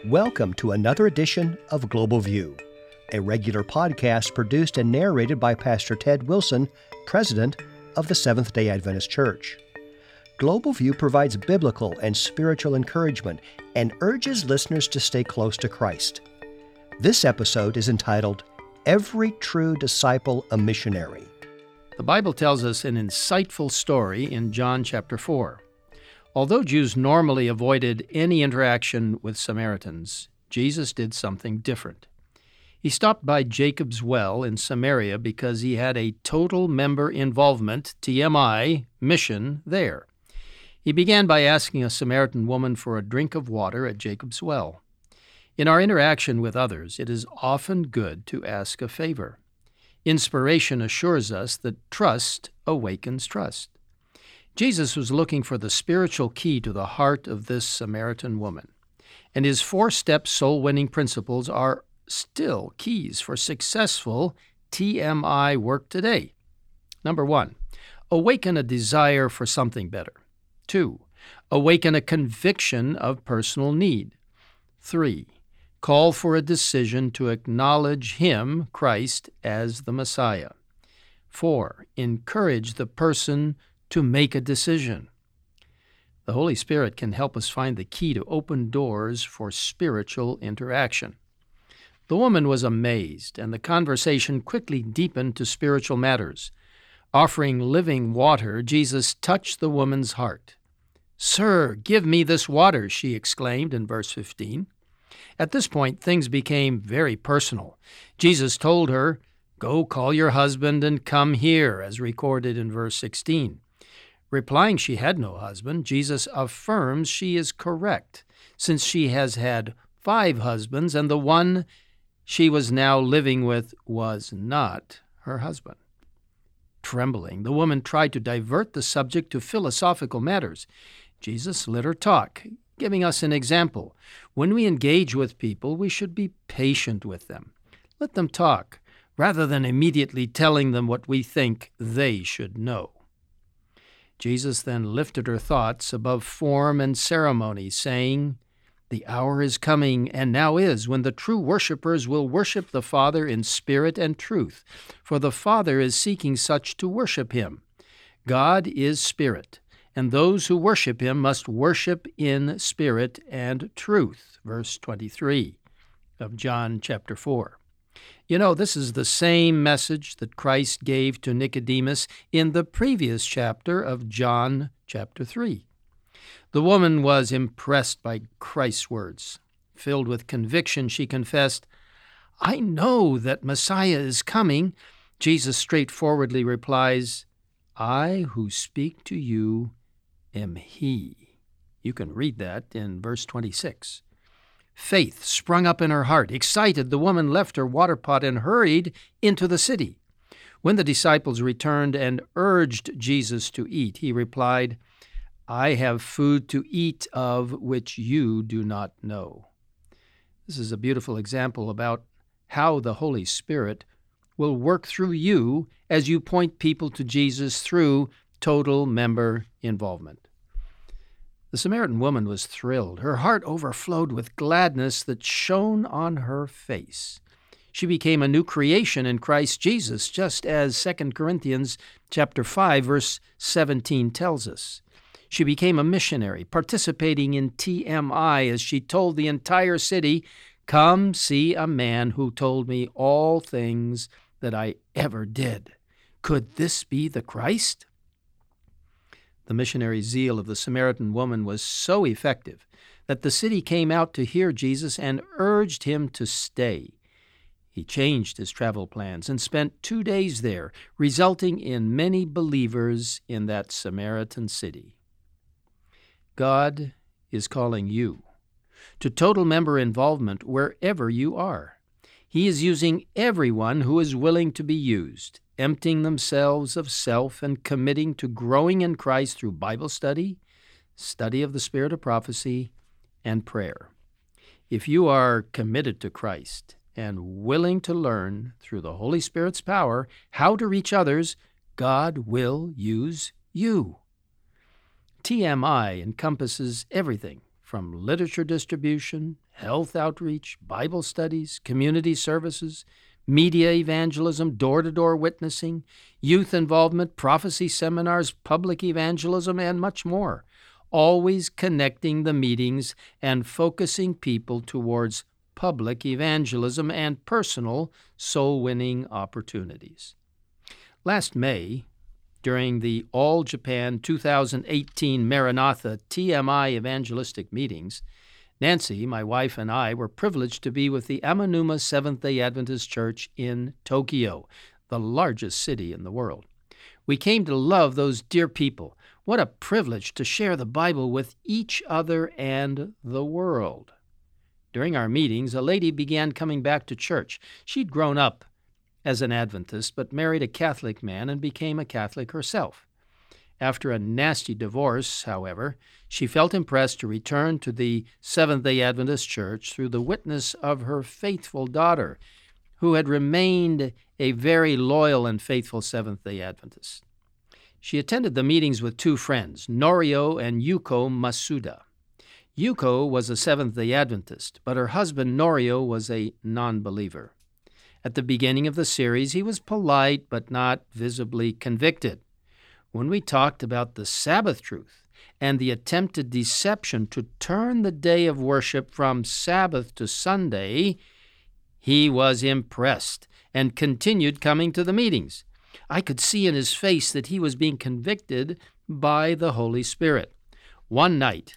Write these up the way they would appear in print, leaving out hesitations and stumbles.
Welcome to another edition of Global View, a regular podcast produced and narrated by Pastor Ted Wilson, president of the Seventh-day Adventist Church. Global View provides biblical and spiritual encouragement and urges listeners to stay close to Christ. This episode is entitled, Every True Disciple a Missionary. The Bible tells us an insightful story in John chapter 4. Although Jews normally avoided any interaction with Samaritans, Jesus did something different. He stopped by Jacob's well in Samaria because he had a total member involvement, TMI, mission there. He began by asking a Samaritan woman for a drink of water at Jacob's well. In our interaction with others, it is often good to ask a favor. Inspiration assures us that trust awakens trust. Jesus was looking for the spiritual key to the heart of this Samaritan woman, and his four-step soul-winning principles are still keys for successful TMI work today. Number 1, awaken a desire for something better. 2, awaken a conviction of personal need. 3, call for a decision to acknowledge Him, Christ, as the Messiah. 4, encourage the person to make a decision. The Holy Spirit can help us find the key to open doors for spiritual interaction. The woman was amazed, and the conversation quickly deepened to spiritual matters. Offering living water, Jesus touched the woman's heart. "Sir, give me this water," she exclaimed in verse 15. At this point, things became very personal. Jesus told her, "Go call your husband and come here," as recorded in verse 16. Replying she had no husband, Jesus affirms she is correct, since she has had 5 husbands, and the one she was now living with was not her husband. Trembling, the woman tried to divert the subject to philosophical matters. Jesus let her talk, giving us an example. When we engage with people, we should be patient with them. Let them talk, rather than immediately telling them what we think they should know. Jesus then lifted her thoughts above form and ceremony, saying, "The hour is coming, and now is, when the true worshipers will worship the Father in spirit and truth, for the Father is seeking such to worship Him. God is spirit, and those who worship Him must worship in spirit and truth." Verse 23 of John chapter 4. You know, this is the same message that Christ gave to Nicodemus in the previous chapter of John chapter 3. The woman was impressed by Christ's words. Filled with conviction, she confessed, "I know that Messiah is coming." Jesus straightforwardly replies, "I who speak to you am He." You can read that in verse 26. Faith sprung up in her heart. Excited, the woman left her water pot and hurried into the city. When the disciples returned and urged Jesus to eat, he replied, "I have food to eat of which you do not know." This is a beautiful example about how the Holy Spirit will work through you as you point people to Jesus through total member involvement. The Samaritan woman was thrilled. Her heart overflowed with gladness that shone on her face. She became a new creation in Christ Jesus, just as 2 Corinthians chapter 5, verse 17 tells us. She became a missionary, participating in TMI as she told the entire city, "Come see a man who told me all things that I ever did. Could this be the Christ?" The missionary zeal of the Samaritan woman was so effective that the city came out to hear Jesus and urged him to stay. He changed his travel plans and spent 2 days there, resulting in many believers in that Samaritan city. God is calling you to total member involvement wherever you are. He is using everyone who is willing to be used, emptying themselves of self and committing to growing in Christ through Bible study, study of the Spirit of prophecy, and prayer. If you are committed to Christ and willing to learn through the Holy Spirit's power how to reach others, God will use you. TMI encompasses everything from literature distribution, health outreach, Bible studies, community services, media evangelism, door-to-door witnessing, youth involvement, prophecy seminars, public evangelism, and much more, always connecting the meetings and focusing people towards public evangelism and personal soul-winning opportunities. Last May, during the All Japan 2018 Maranatha TMI evangelistic meetings, Nancy, my wife, and I were privileged to be with the Amanuma Seventh-day Adventist Church in Tokyo, the largest city in the world. We came to love those dear people. What a privilege to share the Bible with each other and the world. During our meetings, a lady began coming back to church. She'd grown up as an Adventist, but married a Catholic man and became a Catholic herself. After a nasty divorce, however, she felt impressed to return to the Seventh-day Adventist Church through the witness of her faithful daughter, who had remained a very loyal and faithful Seventh-day Adventist. She attended the meetings with two friends, Norio and Yuko Masuda. Yuko was a Seventh-day Adventist, but her husband Norio was a non-believer. At the beginning of the series, he was polite but not visibly convicted. When we talked about the Sabbath truth and the attempted deception to turn the day of worship from Sabbath to Sunday, he was impressed and continued coming to the meetings. I could see in his face that he was being convicted by the Holy Spirit. One night,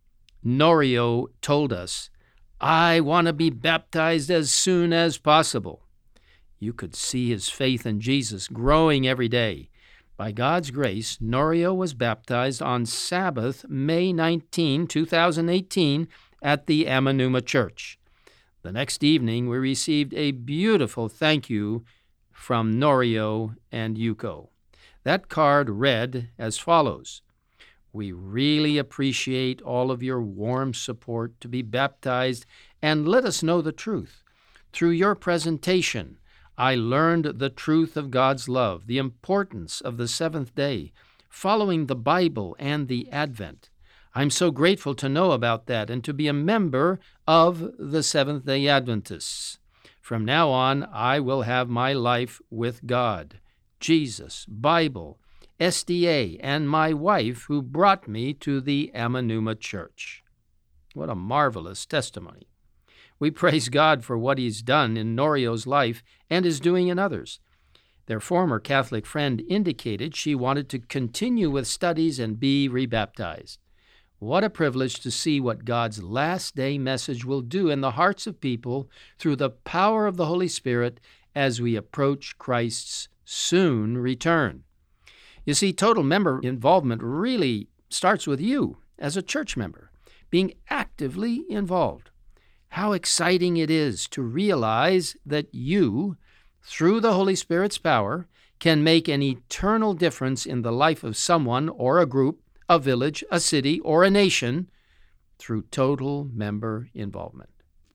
Norio told us, "I want to be baptized as soon as possible." You could see his faith in Jesus growing every day. By God's grace, Norio was baptized on Sabbath, May 19, 2018, at the Amanuma Church. The next evening, we received a beautiful thank you from Norio and Yuko. That card read as follows: "We really appreciate all of your warm support to be baptized and let us know the truth. Through your presentation, I learned the truth of God's love, the importance of the seventh day, following the Bible and the Advent. I'm so grateful to know about that and to be a member of the Seventh-day Adventists. From now on, I will have my life with God, Jesus, Bible, SDA, and my wife who brought me to the Amanuma Church." What a marvelous testimony. We praise God for what He's done in Norio's life and is doing in others. Their former Catholic friend indicated she wanted to continue with studies and be rebaptized. What a privilege to see what God's last day message will do in the hearts of people through the power of the Holy Spirit as we approach Christ's soon return. You see, total member involvement really starts with you as a church member, being actively involved. How exciting it is to realize that you, through the Holy Spirit's power, can make an eternal difference in the life of someone or a group, a village, a city, or a nation through total member involvement.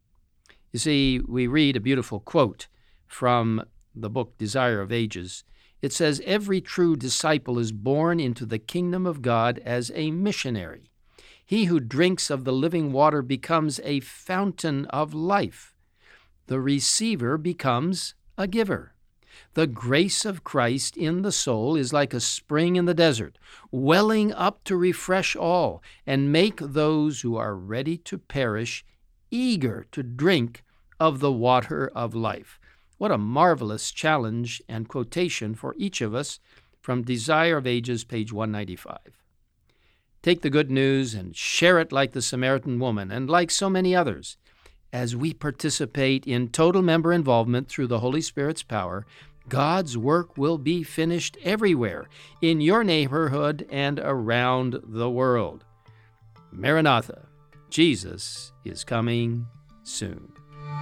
You see, we read a beautiful quote from the book Desire of Ages. It says, "Every true disciple is born into the kingdom of God as a missionary. He who drinks of the living water becomes a fountain of life. The receiver becomes a giver. The grace of Christ in the soul is like a spring in the desert, welling up to refresh all and make those who are ready to perish eager to drink of the water of life." What a marvelous challenge and quotation for each of us from Desire of Ages, page 195. Take the good news and share it like the Samaritan woman and like so many others. As we participate in total member involvement through the Holy Spirit's power, God's work will be finished everywhere, in your neighborhood and around the world. Maranatha, Jesus is coming soon.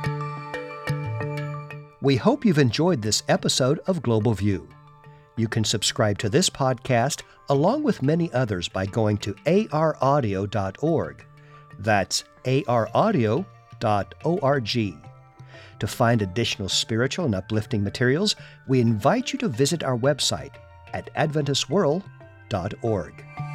We hope you've enjoyed this episode of Global View. You can subscribe to this podcast along with many others by going to araudio.org. That's araudio.org. To find additional spiritual and uplifting materials, we invite you to visit our website at adventistworld.org.